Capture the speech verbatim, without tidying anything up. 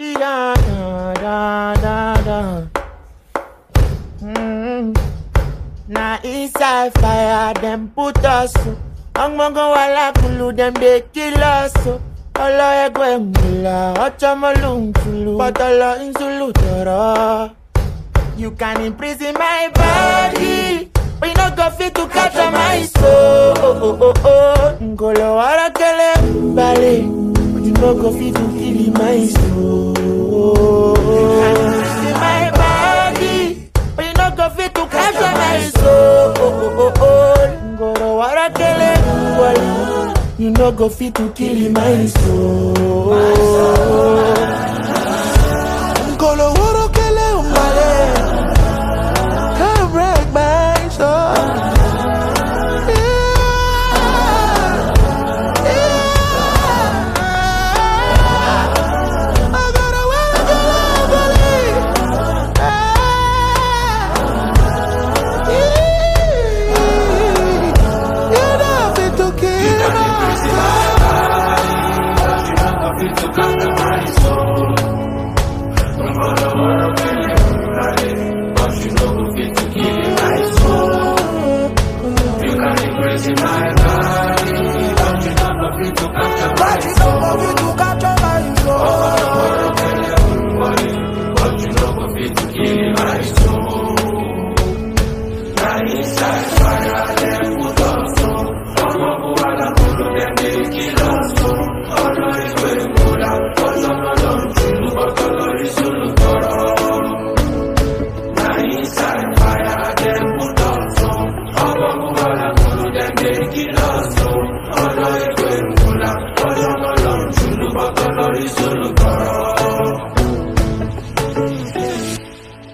da, da, da, da. Mm. Now inside fire, them put us. Ang mga wala kulu, them they kill us. Ala egwe ngula, acha malung chulu. Patala insulu tara. You can imprison my body, but you not go fit to capture my soul. Oh, oh, oh, oh. Ngolo wala kele bale, but you not go fit to kill my soul. You can imprison my body, but you not go fit to capture my soul. Oh, oh, oh, oh. Ngolo wala kele bale, you not go fit to kill my soul. Ngolo wala kele bale. Break my soul. Yeah. Yeah. I gotta wake up, believe. You're not fit to kill my soul. In my body, but you not go fit to capture my soul. But you not go fit to kill my soul. Now inside fire, them put us on. I'm a boala, put them they kill us on. All I do is pull out, but I'm not on to but all is to look for. Now inside fire, them put us on. I'm a boala, put them they kill us on. All I do is pull out, but I'm not on to